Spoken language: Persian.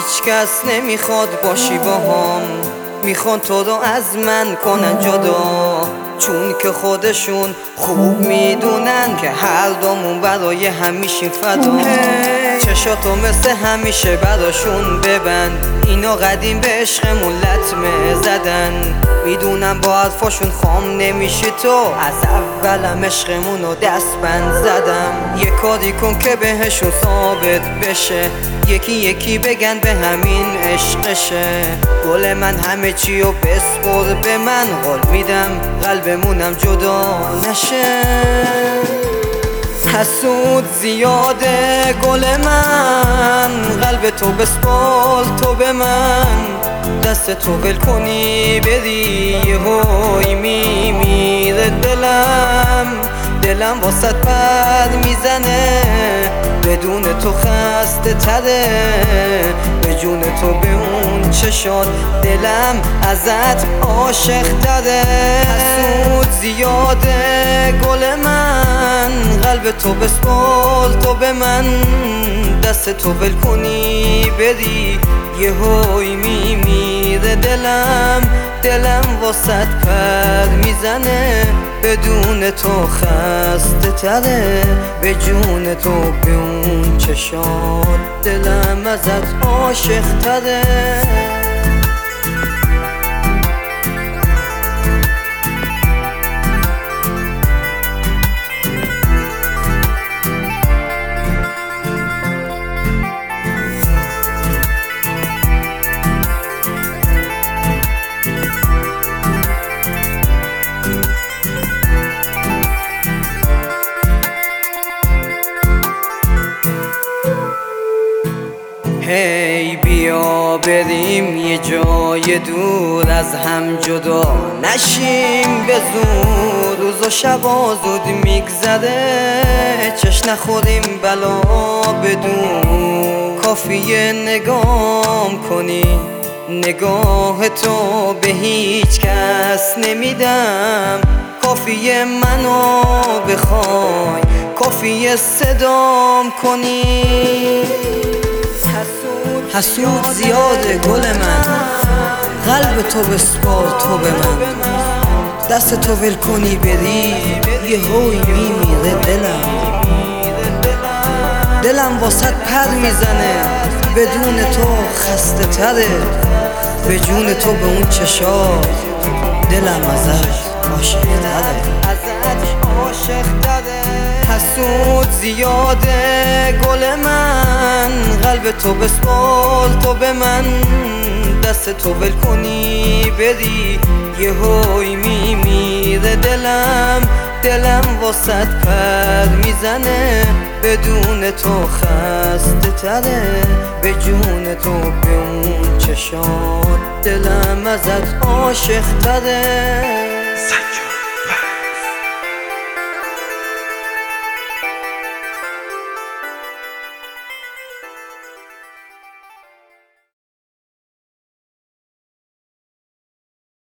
هیچ کس نمیخواد باشی باهام، میخوان تو رو از من کنن جدا، چون که خودشون خوب میدونن که هر دومون برای همیشه فدا. چشاتو مثل همیشه براشون ببند، اینا قدیم به عشقمون لطمه زدن، میدونم با حرفاشون خام نمیشی تو، از اولم عشقمونو دست بند زدم. یه کاری کن که بهشون ثابت بشه، یکی یکی بگن به همین عشقشه. گل من همه چی رو بسپر به من، قول میدم قلبمونم جدا نشه. حسود زیاده گل من، قلب تو بسپار تو به من، دست تو ول کنی بری یهویی میمیره دلم واسط بد میزنه، بدون تو خسته تره، به جون تو به اون چشات دلم ازت عاشق تره. حسود زیاده گل من، قلب تو بسپار تو به من، دست تو ول کنی بری یهویی میمیره دلم واسط پر میزنه، بدون تو خسته تره، به جون تو به اون چشات دلم ازت عاشق تره. هی بیا بریم یه جای دور از هم جدا نشیم به زور، روز و شبا زود میگذره، چش نخوریم بلا بدون. کافیه نگام کنی، نگاه تو به هیچ کس نمیدم، کافیه منو بخوای، کافیه صدام کنی. حسود زیاده گل من، قلب تو بسپار تو به من، دست تو ول کنی بری یهویی میمیره دلم واسط پر میزنه، بدون تو خسته تره، به جون تو به اون چشات دلم ازت عاشق تره. حسود زیاده گل من، قلب تو بسپار تو به من، دست تو ول کنی بری یهویی میمیره دلم واسط پر میزنه، بدون تو خسته تره، به جون تو به اون چشات دلم ازت عاشق تره.